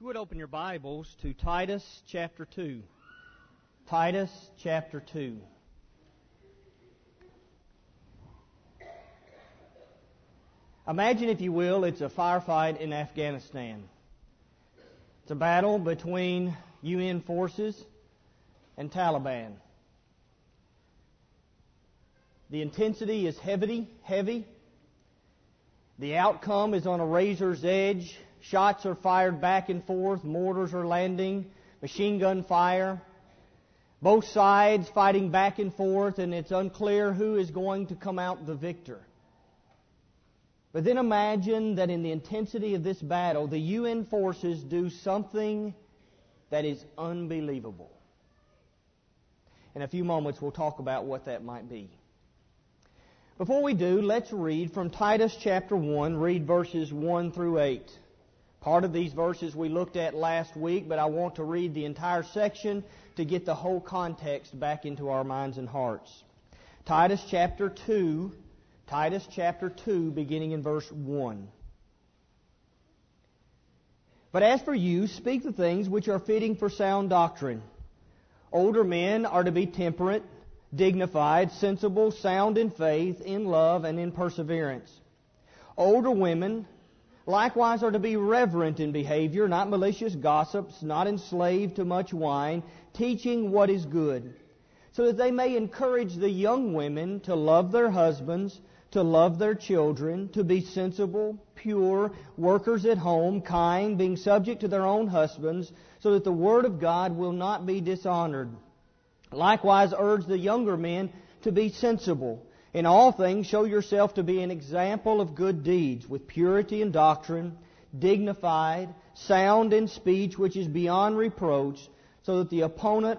you would open your Bibles to Titus chapter 2. Titus chapter 2. Imagine, if you will, it's a firefight in Afghanistan. It's a battle between UN forces and Taliban. The intensity is heavy. The outcome is on a razor's edge. Shots are fired back and forth. Mortars are landing. Machine gun fire. Both sides fighting back and forth, and it's unclear who is going to come out the victor. But then imagine that in the intensity of this battle, the UN forces do something that is unbelievable. In a few moments, we'll talk about what that might be. Before we do, let's read from Titus chapter 1, read verses 1 through 8. Part of these verses we looked at last week, but I want to read the entire section to get the whole context back into our minds and hearts. Titus chapter 2, beginning in verse 1. But as for you, speak the things which are fitting for sound doctrine. Older men are to be temperate, dignified, sensible, sound in faith, in love, and in perseverance. Older women likewise are to be reverent in behavior, not malicious gossips, not enslaved to much wine, teaching what is good, so that they may encourage the young women to love their husbands, to love their children, to be sensible, pure, workers at home, kind, being subject to their own husbands, so that the word of God will not be dishonored. Likewise urge the younger men to be sensible. In all things show yourself to be an example of good deeds, with purity in doctrine, dignified, sound in speech, which is beyond reproach, so that the opponent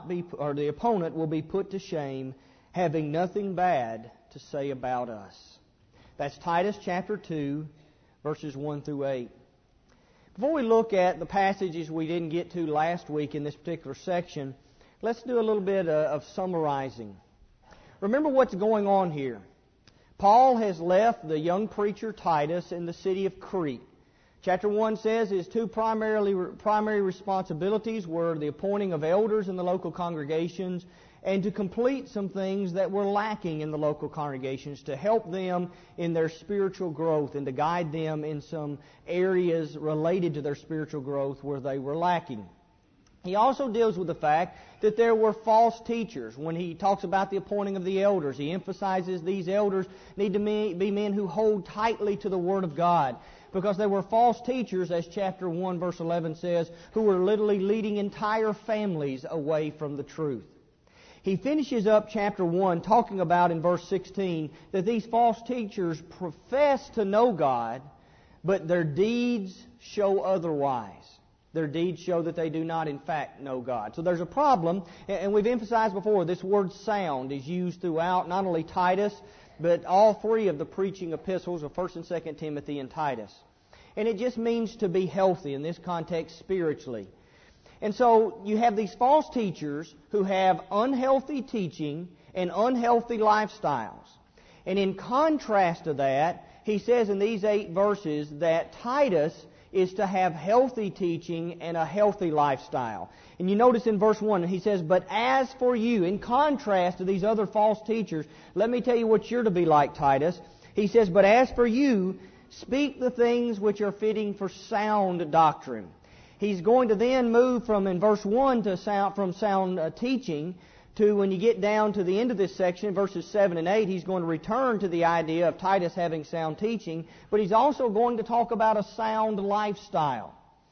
will be put to shame, having nothing bad to say about us. That's Titus chapter 2, verses 1 through 8. Before we look at the passages we didn't get to last week in this particular section, let's do a little bit of summarizing. Remember what's going on here. Paul has left the young preacher Titus in the city of Crete. Chapter 1 says his two primary responsibilities were the appointing of elders in the local congregations and to complete some things that were lacking in the local congregations, to help them in their spiritual growth and to guide them in some areas related to their spiritual growth where they were lacking. He also deals with the fact that there were false teachers. When he talks about the appointing of the elders, he emphasizes these elders need to be men who hold tightly to the Word of God, because there were false teachers, as chapter 1 verse 11 says, who were literally leading entire families away from the truth. He finishes up chapter 1 talking about in verse 16 that these false teachers profess to know God, but their deeds show otherwise. Their deeds show that they do not in fact know God. So there's a problem, and we've emphasized before, this word sound is used throughout not only Titus, but all three of the preaching epistles of 1 and 2 Timothy and Titus. And it just means to be healthy, in this context spiritually. And so you have these false teachers who have unhealthy teaching and unhealthy lifestyles. And in contrast to that, he says in these 8 verses that Titus is to have healthy teaching and a healthy lifestyle. And you notice in verse 1, he says, but as for you, in contrast to these other false teachers, let me tell you what you're to be like, Titus. He says, but as for you, speak the things which are fitting for sound doctrine. He's going to then move from, in verse 1, to sound teaching, to when you get down to the end of this section, verses 7 and 8, he's going to return to the idea of Titus having sound teaching, but he's also going to talk about a sound lifestyle.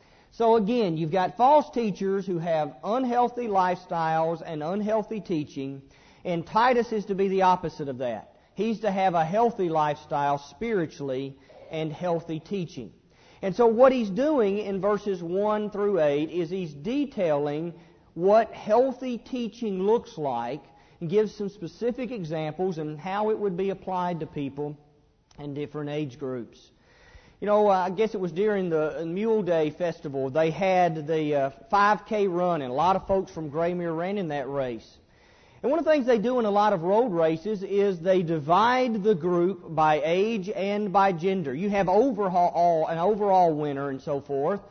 So again, you've got false teachers who have unhealthy lifestyles and unhealthy teaching, and Titus is to be the opposite of that. He's to have a healthy lifestyle spiritually and healthy teaching. And so what he's doing in verses 1 through 8 is he's detailing what healthy teaching looks like and gives some specific examples and how it would be applied to people in different age groups. You know, I guess it was during the Mule Day Festival, they had the 5K run, and a lot of folks from Graymere ran in that race. And one of the things they do in a lot of road races is they divide the group by age and by gender. You have an overall winner and so forth.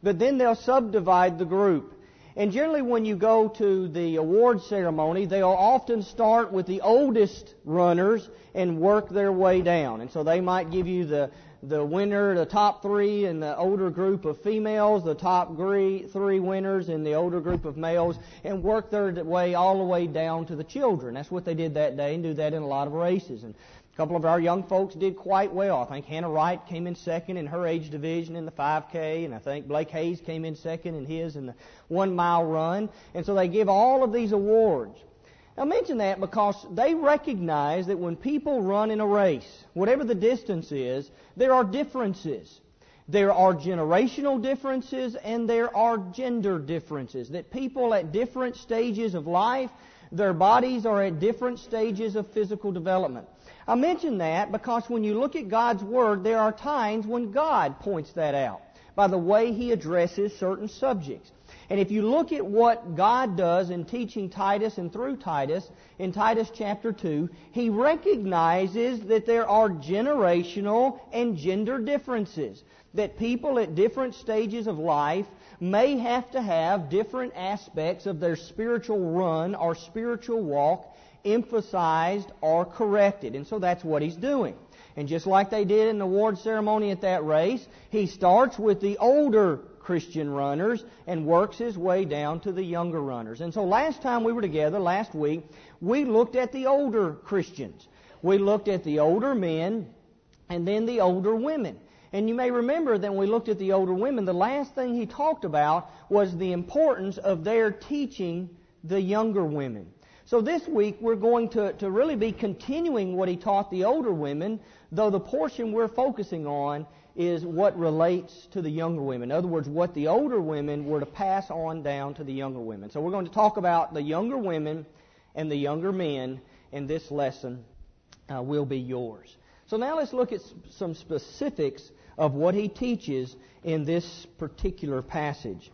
but then they'll subdivide the group. And generally when you go to the award ceremony, they'll often start with the oldest runners and work their way down. And so they might give you the winner, the top three in the older group of females, the top three winners in the older group of males, and work their way all the way down to the children. That's what they did that day, and do that in a lot of races. And a couple of our young folks did quite well. I think Hannah Wright came in second in her age division in the 5K, and I think Blake Hayes came in second in his in the 1 mile run. And so they give all of these awards. I mention that because they recognize that when people run in a race, whatever the distance is, there are differences. There are generational differences and there are gender differences. That people at different stages of life, their bodies are at different stages of physical development. I mention that because when you look at God's Word, there are times when God points that out by the way He addresses certain subjects. And if you look at what God does in teaching Titus and through Titus, in Titus chapter 2, He recognizes that there are generational and gender differences. That people at different stages of life may have to have different aspects of their spiritual run or spiritual walk emphasized or corrected. And so that's what He's doing. And just like they did in the award ceremony at that race, He starts with the older Christian runners and works His way down to the younger runners. And so last time we were together, last week, we looked at the older Christians. We looked at the older men and then the older women. And you may remember that when we looked at the older women, the last thing He talked about was the importance of their teaching the younger women. So this week we're going to really be continuing what He taught the older women, though the portion we're focusing on is what relates to the younger women. In other words, what the older women were to pass on down to the younger women. So we're going to talk about the younger women and the younger men, and this lesson will be yours. So now let's look at some specifics of what He teaches in this particular passage.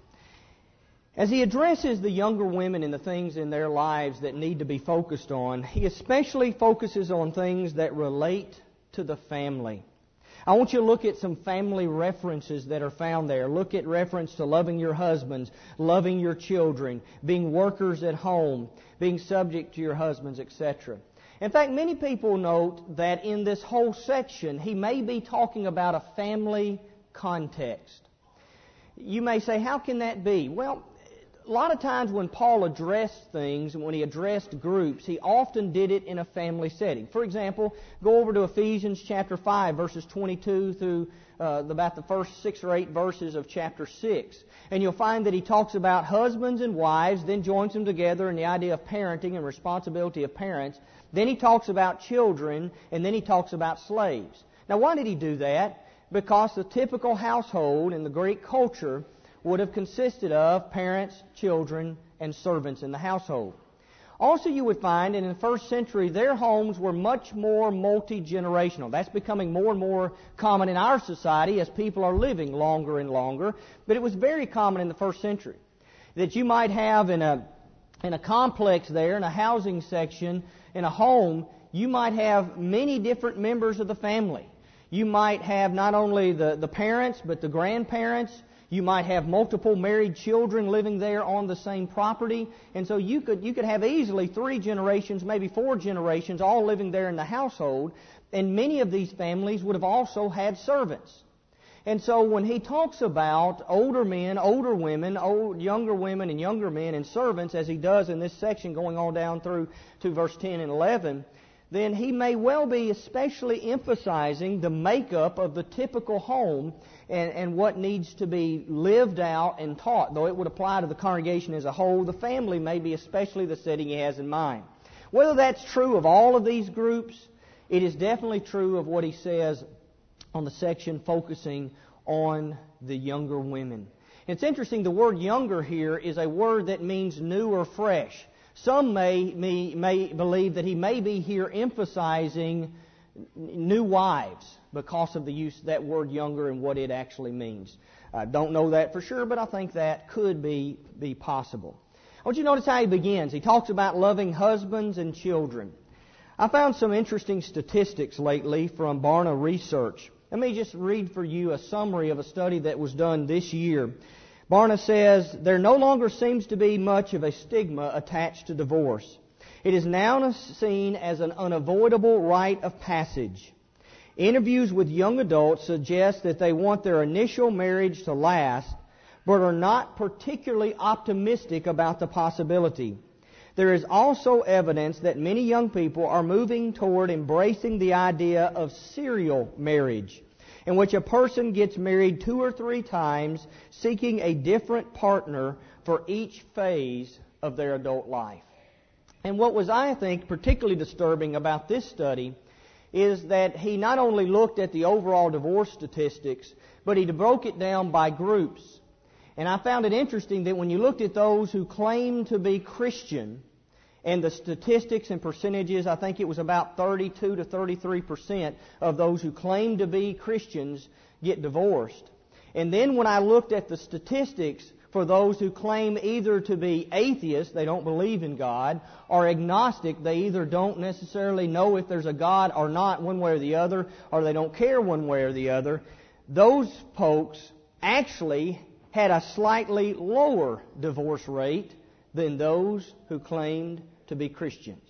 As He addresses the younger women and the things in their lives that need to be focused on, He especially focuses on things that relate to the family. I want you to look at some family references that are found there. Look at reference to loving your husbands, loving your children, being workers at home, being subject to your husbands, etc. In fact, many people note that in this whole section, he may be talking about a family context. You may say, how can that be? Well, a lot of times when Paul addressed things, when he addressed groups, he often did it in a family setting. For example, go over to Ephesians chapter 5, verses 22 through about the first 6 or 8 verses of chapter 6. And you'll find that he talks about husbands and wives, then joins them together in the idea of parenting and responsibility of parents. Then he talks about children, and then he talks about slaves. Now, why did he do that? Because the typical household in the Greek culture would have consisted of parents, children, and servants in the household. Also, you would find that in the first century, their homes were much more multi-generational. That's becoming more and more common in our society as people are living longer and longer. But it was very common in the first century that you might have in a complex there, in a housing section, in a home, you might have many different members of the family. You might have not only the parents, but the grandparents. You might have multiple married children living there on the same property. And so you could have easily 3 generations, maybe 4 generations, all living there in the household. And many of these families would have also had servants. And so when he talks about older men, older women, younger women and younger men and servants, as he does in this section going on down through to verse 10 and 11, then he may well be especially emphasizing the makeup of the typical home and what needs to be lived out and taught. Though it would apply to the congregation as a whole, the family may be especially the setting he has in mind. Whether that's true of all of these groups, it is definitely true of what he says on the section focusing on the younger women. It's interesting, the word younger here is a word that means new or fresh. Some may believe that he may be here emphasizing new wives because of the use of that word younger and what it actually means. I don't know that for sure, but I think that could be possible. I want you to notice how he begins. He talks about loving husbands and children. I found some interesting statistics lately from Barna Research. Let me just read for you a summary of a study that was done this year. Barna says, there no longer seems to be much of a stigma attached to divorce. It is now seen as an unavoidable rite of passage. Interviews with young adults suggest that they want their initial marriage to last, but are not particularly optimistic about the possibility. There is also evidence that many young people are moving toward embracing the idea of serial marriage, in which a person gets married 2 or 3 times, seeking a different partner for each phase of their adult life. And what was, I think, particularly disturbing about this study is that he not only looked at the overall divorce statistics, but he broke it down by groups. And I found it interesting that when you looked at those who claimed to be Christian, and the statistics and percentages, I think it was about 32 to 33% of those who claim to be Christians get divorced. And then when I looked at the statistics for those who claim either to be atheists, they don't believe in God, or agnostic, they either don't necessarily know if there's a God or not one way or the other, or they don't care one way or the other, those folks actually had a slightly lower divorce rate than those who claimed to be Christians.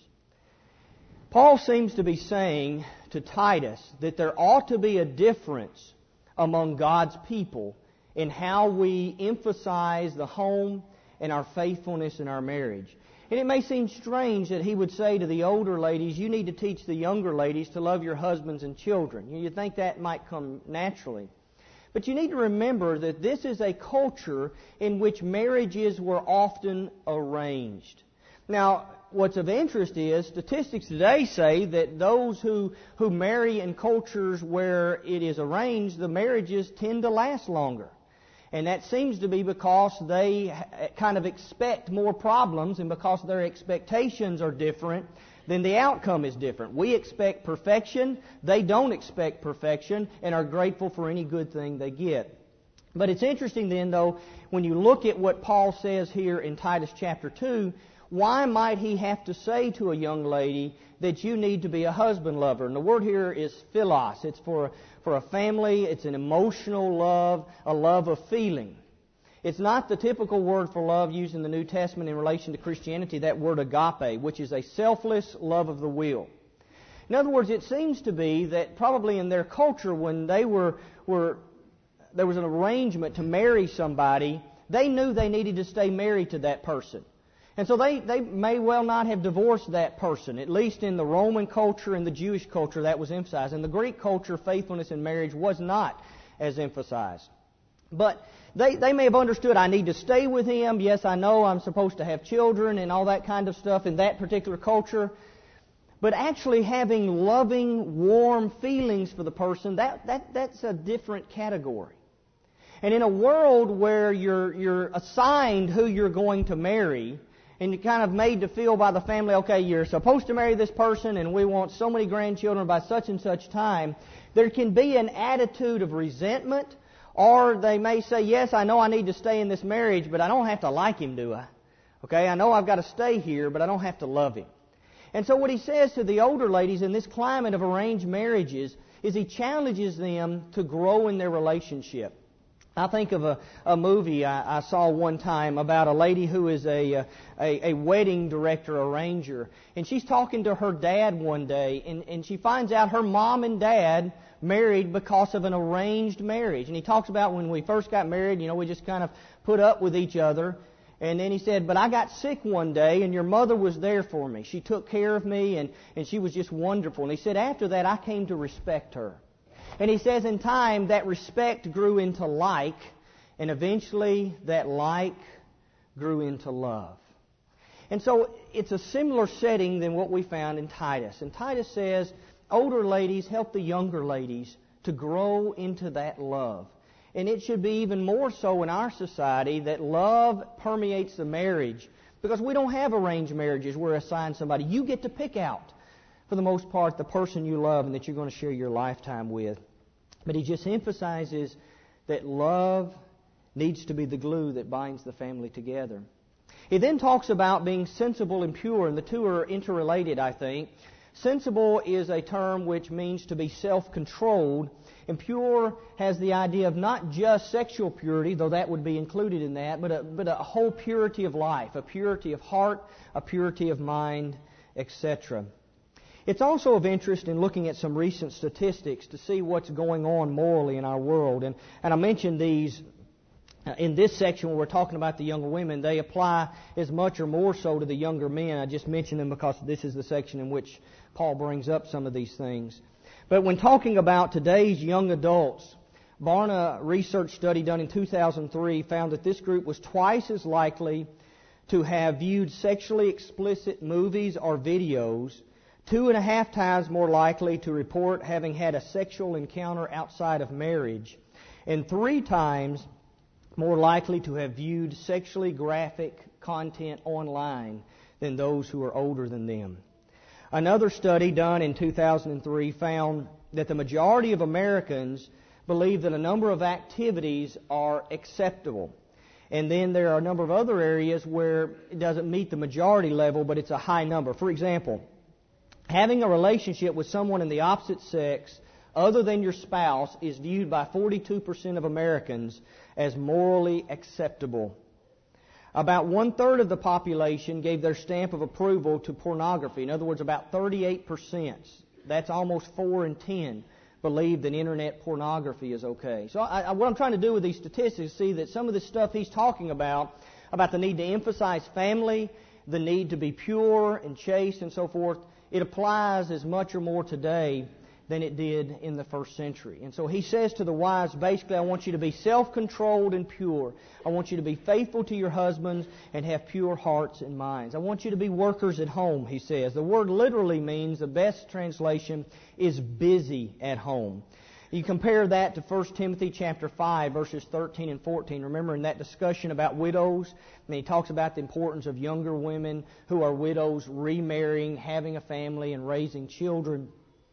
Paul seems to be saying to Titus that there ought to be a difference among God's people in how we emphasize the home and our faithfulness in our marriage. And it may seem strange that he would say to the older ladies, you need to teach the younger ladies to love your husbands and children. You'd think that might come naturally. But you need to remember that this is a culture in which marriages were often arranged. Now, what's of interest is statistics today say that those who marry in cultures where it is arranged, the marriages tend to last longer. And that seems to be because they kind of expect more problems, and because their expectations are different, then the outcome is different. We expect perfection, they don't expect perfection, and are grateful for any good thing they get. But it's interesting then, though, when you look at what Paul says here in Titus chapter 2, why might he have to say to a young lady that you need to be a husband lover? And the word here is philos. It's for a family. It's an emotional love, a love of feeling. It's not the typical word for love used in the New Testament in relation to Christianity, that word agape, which is a selfless love of the will. In other words, it seems to be that probably in their culture, when there was an arrangement to marry somebody, they knew they needed to stay married to that person. And so they may well not have divorced that person. At least in the Roman culture and the Jewish culture, that was emphasized. In the Greek culture, faithfulness in marriage was not as emphasized. But they may have understood, I need to stay with him. Yes, I know I'm supposed to have children and all that kind of stuff in that particular culture. But actually having loving, warm feelings for the person, that's a different category. And in a world where you're assigned who you're going to marry, and you're kind of made to feel by the family, okay, you're supposed to marry this person and we want so many grandchildren by such and such time, there can be an attitude of resentment. Or they may say, yes, I know I need to stay in this marriage, but I don't have to like him, do I? Okay, I know I've got to stay here, but I don't have to love him. And so what he says to the older ladies in this climate of arranged marriages is he challenges them to grow in their relationship. I think of a movie I saw one time about a lady who is a wedding director, arranger. And she's talking to her dad one day, and she finds out her mom and dad married because of an arranged marriage. And he talks about when we first got married, we just kind of put up with each other. And then he said, but I got sick one day and your mother was there for me. She took care of me and she was just wonderful. And he said, after that I came to respect her. And he says in time that respect grew into like, and eventually that like grew into love. And so it's a similar setting than what we found in Titus. And Titus says, older ladies, help the younger ladies to grow into that love. And it should be even more so in our society that love permeates the marriage. Because we don't have arranged marriages where we assign somebody. You get to pick out, for the most part, the person you love and that you're going to share your lifetime with. But he just emphasizes that love needs to be the glue that binds the family together. He then talks about being sensible and pure, and the two are interrelated, I think. Sensible is a term which means to be self-controlled, and pure has the idea of not just sexual purity, though that would be included in that, but a whole purity of life, a purity of heart, a purity of mind, etc. It's also of interest in looking at some recent statistics to see what's going on morally in our world. And I mentioned these in this section where we're talking about the younger women. They apply as much or more so to the younger men. I just mentioned them because this is the section in which Paul brings up some of these things. But when talking about today's young adults, Barna research study done in 2003 found that this group was twice as likely to have viewed sexually explicit movies or videos, 2.5 times more likely to report having had a sexual encounter outside of marriage, and 3 times more likely to have viewed sexually graphic content online than those who are older than them. Another study done in 2003 found that the majority of Americans believe that a number of activities are acceptable. And then there are a number of other areas where it doesn't meet the majority level, but it's a high number. For example, having a relationship with someone in the opposite sex other than your spouse is viewed by 42% of Americans as morally acceptable. About 1/3 of the population gave their stamp of approval to pornography. In other words, about 38%. That's almost 4 in 10 believe that internet pornography is okay. So what I'm trying to do with these statistics is see that some of the stuff he's talking about the need to emphasize family, the need to be pure and chaste and so forth, it applies as much or more today than it did in the first century. And so he says to the wives, basically, I want you to be self-controlled and pure. I want you to be faithful to your husbands and have pure hearts and minds. I want you to be workers at home, he says. The word literally means, the best translation is busy at home. You compare that to 1 Timothy chapter 5, verses 13 and 14. Remember in that discussion about widows, and he talks about the importance of younger women who are widows remarrying, having a family, and raising children.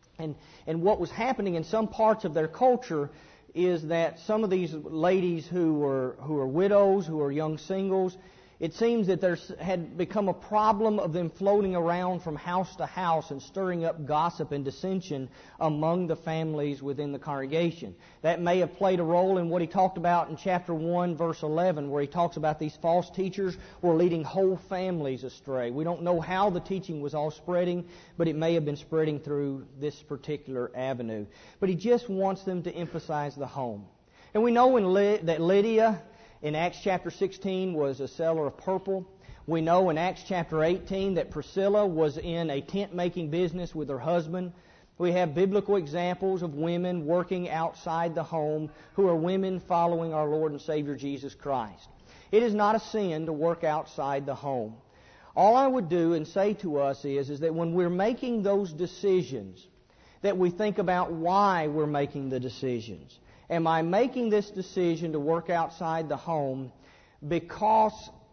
And what was happening in some parts of their culture is that some of these ladies who are widows, who are young singles, it seems that there had become a problem of them floating around from house to house and stirring up gossip and dissension among the families within the congregation. That may have played a role in what he talked about in chapter 1, verse 11, where he talks about these false teachers were leading whole families astray. We don't know how the teaching was all spreading, but it may have been spreading through this particular avenue. But he just wants them to emphasize the home. And we know that Lydia in Acts chapter 16 was a seller of purple. We know in Acts chapter 18 that Priscilla was in a tent-making business with her husband. We have biblical examples of women working outside the home who are women following our Lord and Savior Jesus Christ. It is not a sin to work outside the home. All I would do and say to us is that when we're making those decisions, that we think about why we're making the decisions. Am I making this decision to work outside the home because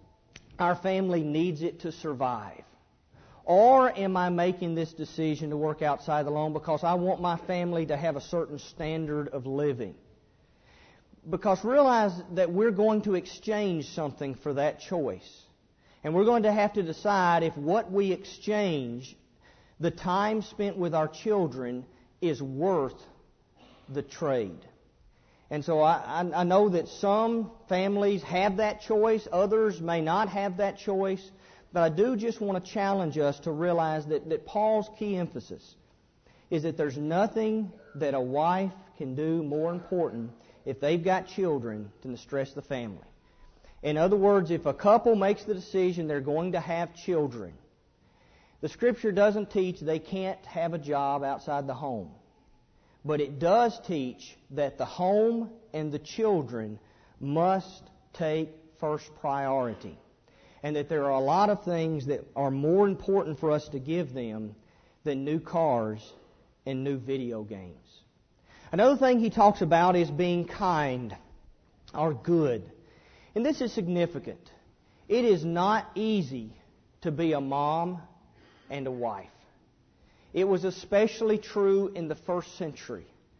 our family needs it to survive? Or am I making this decision to work outside the home because I want my family to have a certain standard of living? Because realize that we're going to exchange something for that choice. And we're going to have to decide if what we exchange, the time spent with our children, is worth the trade. And so I know that some families have that choice, others may not have that choice, but I do just want to challenge us to realize that Paul's key emphasis is that there's nothing that a wife can do more important if they've got children than to stress the family. In other words, if a couple makes the decision they're going to have children, the Scripture doesn't teach they can't have a job outside the home. But it does teach that the home and the children must take first priority. And that there are a lot of things that are more important for us to give them than new cars and new video games. Another thing he talks about is being kind or good. And this is significant. It is not easy to be a mom and a wife. It was especially true in the first century.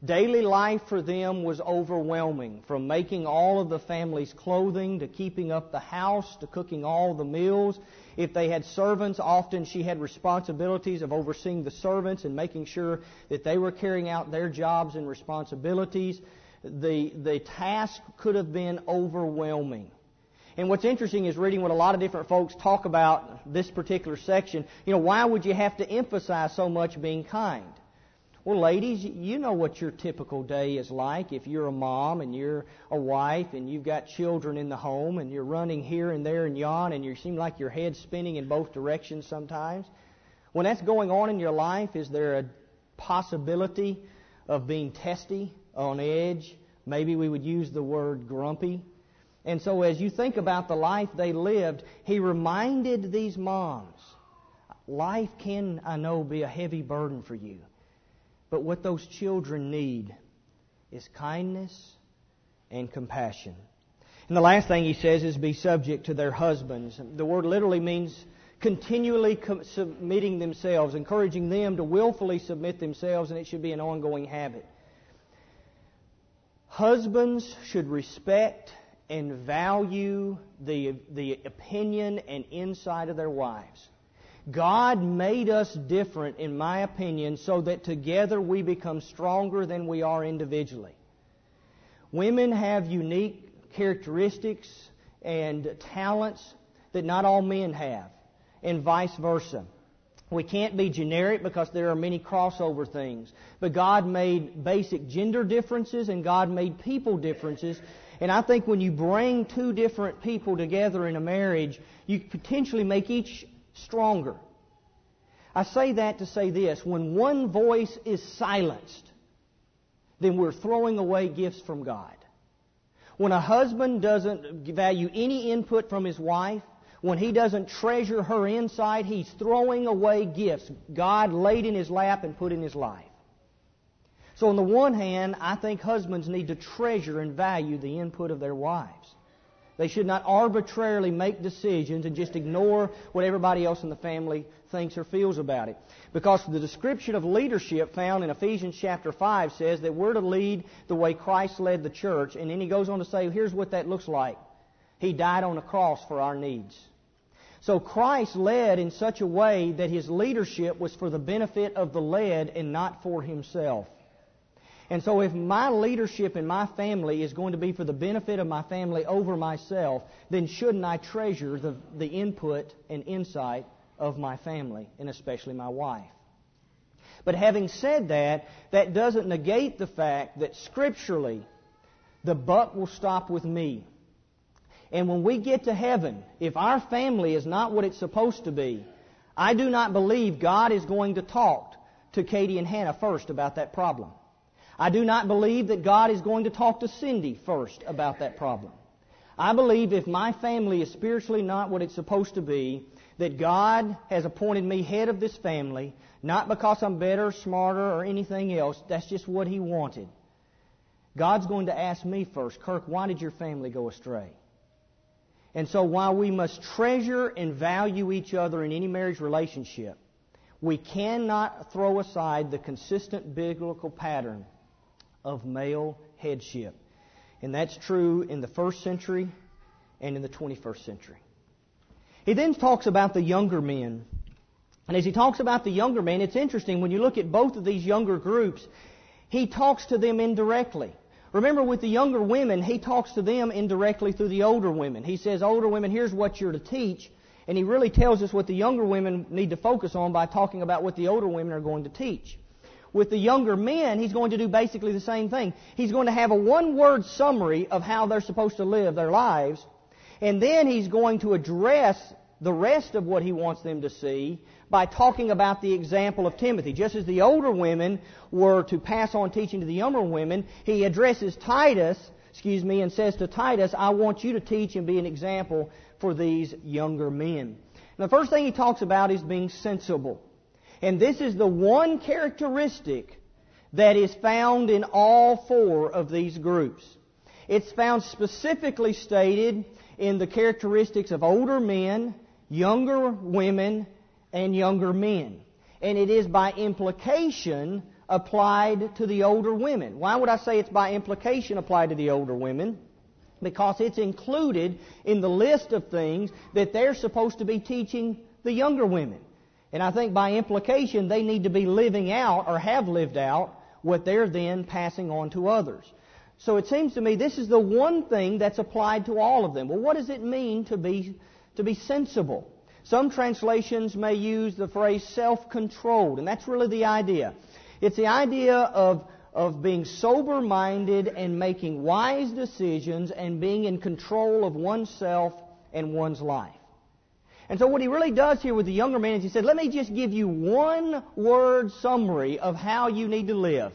Daily life for them was overwhelming, from making all of the family's clothing to keeping up the house to cooking all the meals. If they had servants, often she had responsibilities of overseeing the servants and making sure that they were carrying out their jobs and responsibilities. The task could have been overwhelming. And what's interesting is reading what a lot of different folks talk about this particular section. Why would you have to emphasize so much being kind? Well, ladies, you know what your typical day is like. If you're a mom and you're a wife and you've got children in the home and you're running here and there and yon and you seem like your head's spinning in both directions sometimes. When that's going on in your life, is there a possibility of being testy, on edge? Maybe we would use the word grumpy. And so as you think about the life they lived, he reminded these moms, life can, I know, be a heavy burden for you. But what those children need is kindness and compassion. And the last thing he says is be subject to their husbands. The word literally means continually submitting themselves, encouraging them to willfully submit themselves, and it should be an ongoing habit. Husbands should respect and value the opinion and insight of their wives. God made us different, in my opinion, so that together we become stronger than we are individually. Women have unique characteristics and talents that not all men have, and vice versa. We can't be generic because there are many crossover things. But God made basic gender differences and God made people differences. And I think when you bring two different people together in a marriage, you potentially make each stronger. I say that to say this. When one voice is silenced, then we're throwing away gifts from God. When a husband doesn't value any input from his wife, when he doesn't treasure her insight, he's throwing away gifts God laid in his lap and put in his life. So on the one hand, I think husbands need to treasure and value the input of their wives. They should not arbitrarily make decisions and just ignore what everybody else in the family thinks or feels about it. Because the description of leadership found in Ephesians chapter 5 says that we're to lead the way Christ led the church. And then he goes on to say, here's what that looks like. He died on a cross for our needs. So Christ led in such a way that His leadership was for the benefit of the led and not for Himself. And so if my leadership in my family is going to be for the benefit of my family over myself, then shouldn't I treasure the input and insight of my family, and especially my wife? But having said that, that doesn't negate the fact that scripturally, the buck will stop with me. And when we get to heaven, if our family is not what it's supposed to be, I do not believe God is going to talk to Katie and Hannah first about that problem. I do not believe that God is going to talk to Cindy first about that problem. I believe if my family is spiritually not what it's supposed to be, that God has appointed me head of this family, not because I'm better, smarter, or anything else. That's just what He wanted. God's going to ask me first, Kirk, why did your family go astray? And so while we must treasure and value each other in any marriage relationship, we cannot throw aside the consistent biblical pattern of male headship. And that's true in the first century and in the 21st century. He then talks about the younger men. And as he talks about the younger men, it's interesting, when you look at both of these younger groups, he talks to them indirectly. Remember, with the younger women, he talks to them indirectly through the older women. He says, older women, here's what you're to teach. And he really tells us what the younger women need to focus on by talking about what the older women are going to teach. With the younger men, he's going to do basically the same thing. He's going to have a one-word summary of how they're supposed to live their lives. And then he's going to address the rest of what he wants them to see by talking about the example of Timothy. Just as the older women were to pass on teaching to the younger women, he addresses Titus, and says to Titus, I want you to teach and be an example for these younger men. And the first thing he talks about is being sensible. And this is the one characteristic that is found in all four of these groups. It's found specifically stated in the characteristics of older men, younger women, and younger men. And it is by implication applied to the older women. Why would I say it's by implication applied to the older women? Because it's included in the list of things that they're supposed to be teaching the younger women. And I think by implication they need to be living out or have lived out what they're then passing on to others. So it seems to me this is the one thing that's applied to all of them. Well, what does it mean to be sensible? Some translations may use the phrase self-controlled, and that's really the idea. It's the idea of being sober-minded and making wise decisions and being in control of oneself and one's life. And so what he really does here with the younger man is he said, let me just give you one word summary of how you need to live.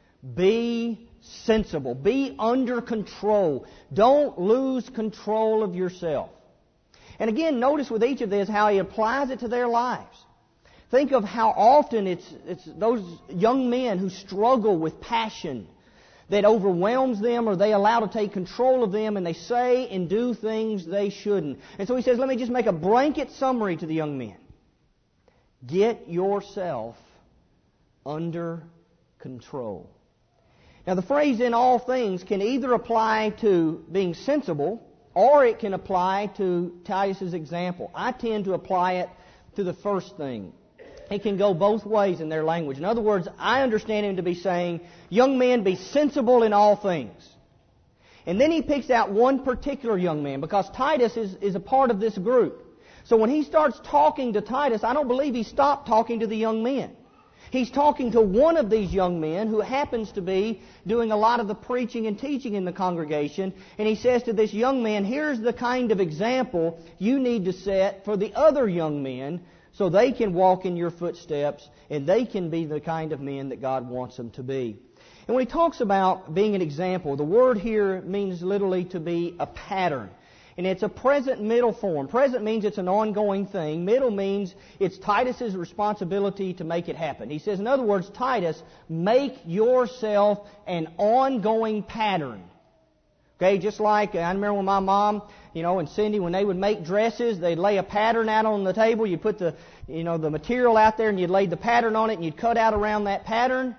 Be sensible. Be under control. Don't lose control of yourself. And again, notice with each of these how he applies it to their lives. Think of how often it's those young men who struggle with passion that overwhelms them or they allow to take control of them and they say and do things they shouldn't. And so he says, let me just make a blanket summary to the young men. Get yourself under control. Now the phrase in all things can either apply to being sensible or it can apply to Titus's example. I tend to apply it to the first thing. It can go both ways in their language. In other words, I understand him to be saying, young men, be sensible in all things. And then he picks out one particular young man because Titus is a part of this group. So when he starts talking to Titus, I don't believe he stopped talking to the young men. He's talking to one of these young men who happens to be doing a lot of the preaching and teaching in the congregation. And he says to this young man, here's the kind of example you need to set for the other young men so they can walk in your footsteps and they can be the kind of men that God wants them to be. And when he talks about being an example, the word here means literally to be a pattern. And it's a present middle form. Present means it's an ongoing thing. Middle means it's Titus's responsibility to make it happen. He says, in other words, Titus, make yourself an ongoing pattern. Okay, just like I remember when my mom, and Cindy, when they would make dresses, they'd lay a pattern out on the table. You put the material out there and you'd lay the pattern on it and you'd cut out around that pattern.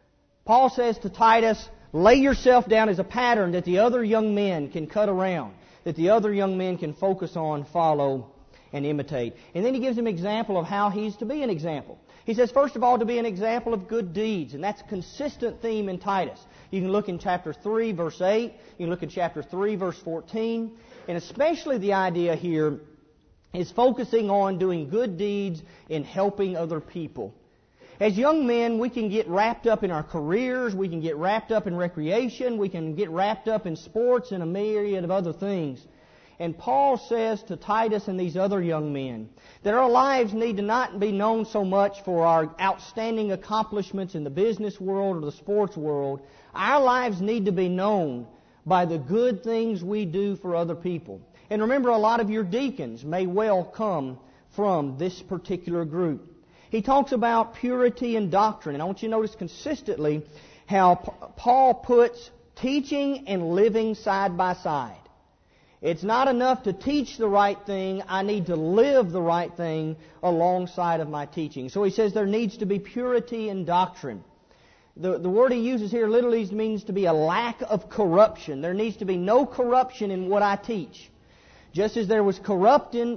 Paul says to Titus, lay yourself down as a pattern that the other young men can cut around, that the other young men can focus on, follow, and imitate. And then he gives him an example of how he's to be an example. He says, first of all, to be an example of good deeds. And that's a consistent theme in Titus. You can look in chapter 3, verse 8. You can look in chapter 3, verse 14. And especially the idea here is focusing on doing good deeds in helping other people. As young men, we can get wrapped up in our careers. We can get wrapped up in recreation. We can get wrapped up in sports and a myriad of other things. And Paul says to Titus and these other young men that our lives need to not be known so much for our outstanding accomplishments in the business world or the sports world. Our lives need to be known by the good things we do for other people. And remember, a lot of your deacons may well come from this particular group. He talks about purity and doctrine. And I want you to notice consistently how Paul puts teaching and living side by side. It's not enough to teach the right thing. I need to live the right thing alongside of my teaching. So he says there needs to be purity in doctrine. The word he uses here literally means to be a lack of corruption. There needs to be no corruption in what I teach. Just as there was corruption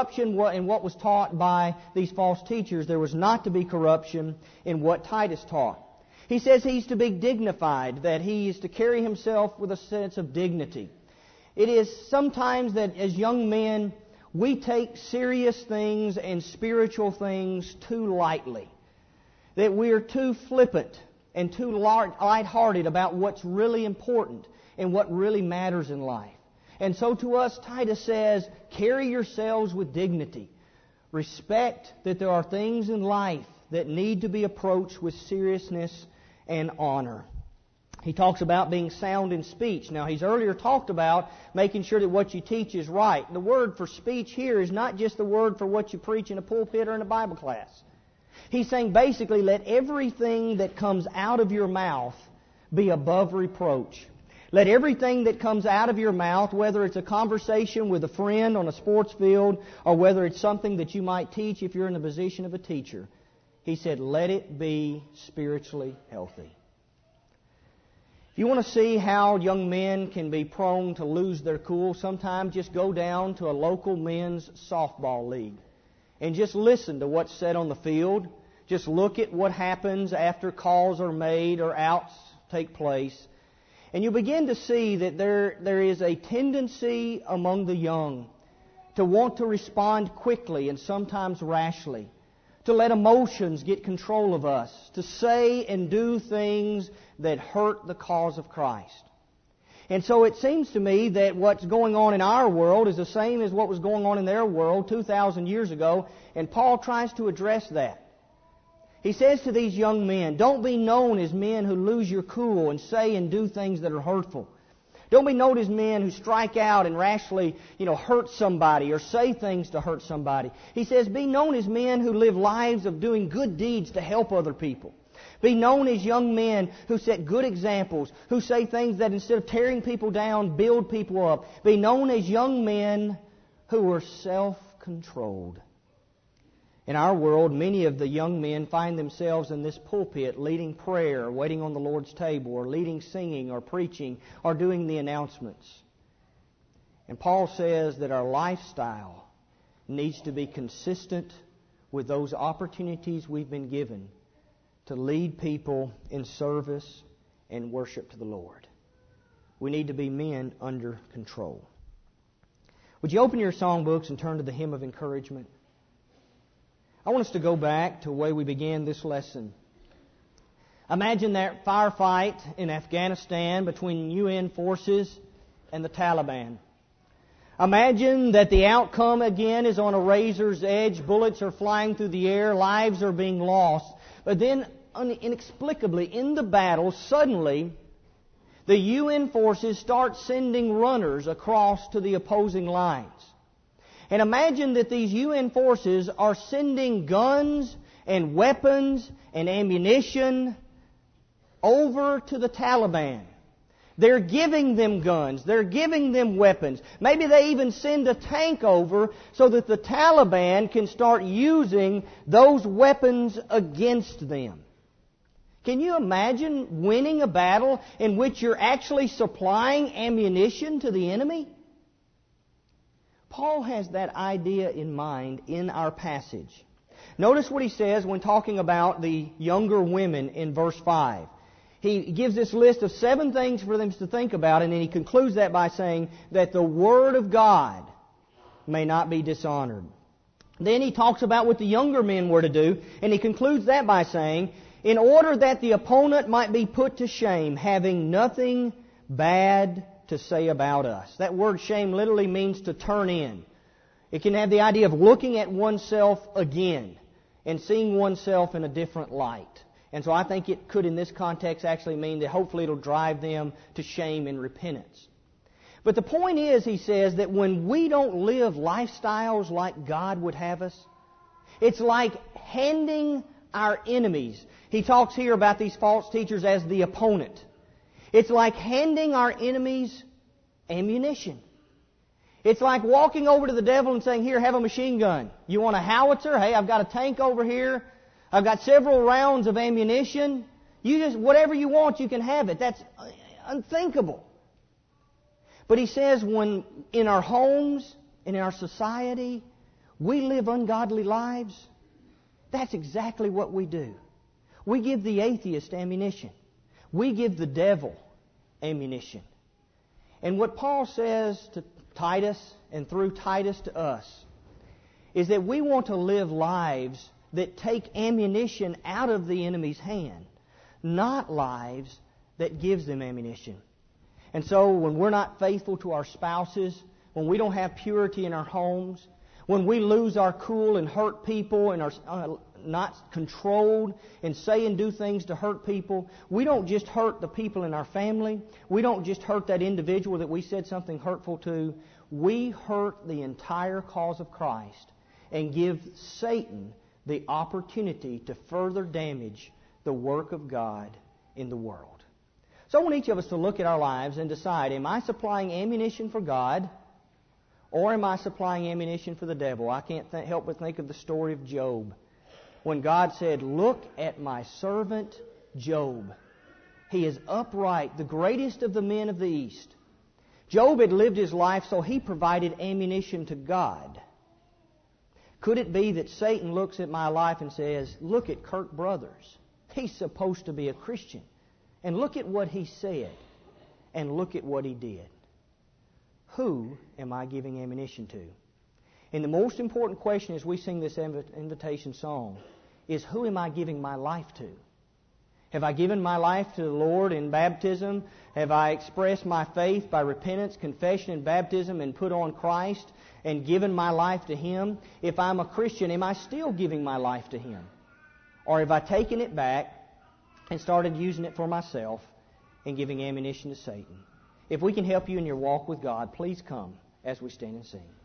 in what was taught by these false teachers, there was not to be corruption in what Titus taught. He says he's to be dignified, that he is to carry himself with a sense of dignity. It is sometimes that as young men, we take serious things and spiritual things too lightly. That we are too flippant and too lighthearted about what's really important and what really matters in life. And so to us, Titus says, carry yourselves with dignity. Respect that there are things in life that need to be approached with seriousness and honor. He talks about being sound in speech. Now, he's earlier talked about making sure that what you teach is right. The word for speech here is not just the word for what you preach in a pulpit or in a Bible class. He's saying basically let everything that comes out of your mouth be above reproach. Let everything that comes out of your mouth, whether it's a conversation with a friend on a sports field or whether it's something that you might teach if you're in the position of a teacher, He said, let it be spiritually healthy. If you want to see how young men can be prone to lose their cool, sometimes just go down to a local men's softball league and just listen to what's said on the field. Just look at what happens after calls are made or outs take place. And you begin to see that there is a tendency among the young to want to respond quickly and sometimes rashly, to let emotions get control of us, to say and do things that hurt the cause of Christ. And so it seems to me that what's going on in our world is the same as what was going on in their world 2,000 years ago, and Paul tries to address that. He says to these young men, don't be known as men who lose your cool and say and do things that are hurtful. Don't be known as men who strike out and rashly, hurt somebody or say things to hurt somebody. He says, be known as men who live lives of doing good deeds to help other people. Be known as young men who set good examples, who say things that instead of tearing people down, build people up. Be known as young men who are self-controlled. In our world, many of the young men find themselves in this pulpit leading prayer, waiting on the Lord's table, or leading singing or preaching or doing the announcements. And Paul says that our lifestyle needs to be consistent with those opportunities we've been given to lead people in service and worship to the Lord. We need to be men under control. Would you open your songbooks and turn to the hymn of encouragement? I want us to go back to the way we began this lesson. Imagine that firefight in Afghanistan between UN forces and the Taliban. Imagine that the outcome again is on a razor's edge. Bullets are flying through the air. Lives are being lost. But then, inexplicably, in the battle, suddenly, the UN forces start sending runners across to the opposing lines. And imagine that these UN forces are sending guns and weapons and ammunition over to the Taliban. They're giving them guns. They're giving them weapons. Maybe they even send a tank over so that the Taliban can start using those weapons against them. Can you imagine winning a battle in which you're actually supplying ammunition to the enemy? Paul has that idea in mind in our passage. Notice what he says when talking about the younger women in verse 5. He gives this list of 7 things for them to think about, and then he concludes that by saying that the Word of God may not be dishonored. Then he talks about what the younger men were to do, and he concludes that by saying, in order that the opponent might be put to shame, having nothing bad to say about us. That word shame literally means to turn in. It can have the idea of looking at oneself again and seeing oneself in a different light. And so I think it could in this context actually mean that hopefully it'll drive them to shame and repentance. But the point is, he says, that when we don't live lifestyles like God would have us, it's like handing our enemies. He talks here about these false teachers as the opponent. It's like handing our enemies ammunition. It's like walking over to the devil and saying, here, have a machine gun. You want a howitzer? Hey, I've got a tank over here. I've got several rounds of ammunition. You just, whatever you want, you can have it. That's unthinkable. But he says when in our homes, in our society, we live ungodly lives, that's exactly what we do. We give the atheist ammunition. We give the devil ammunition. And what Paul says to Titus and through Titus to us is that we want to live lives that take ammunition out of the enemy's hand, not lives that gives them ammunition. And so when we're not faithful to our spouses, when we don't have purity in our homes, when we lose our cool and hurt people and are not controlled and say and do things to hurt people, we don't just hurt the people in our family. We don't just hurt that individual that we said something hurtful to. We hurt the entire cause of Christ and give Satan the opportunity to further damage the work of God in the world. So I want each of us to look at our lives and decide, am I supplying ammunition for God or am I supplying ammunition for the devil? I can't help but think of the story of Job. when God said, "Look at my servant Job. He is upright, the greatest of the men of the East." Job had lived his life so he provided ammunition to God. Could it be that Satan looks at my life and says, "Look at Kirk Brothers. He's supposed to be a Christian. And look at what he said. And look at what he did." Who am I giving ammunition to? And the most important question as we sing this invitation song is, who am I giving my life to? Have I given my life to the Lord in baptism? Have I expressed my faith by repentance, confession, and baptism and put on Christ and given my life to Him? If I'm a Christian, am I still giving my life to Him? Or have I taken it back and started using it for myself and giving ammunition to Satan? If we can help you in your walk with God, please come as we stand and sing.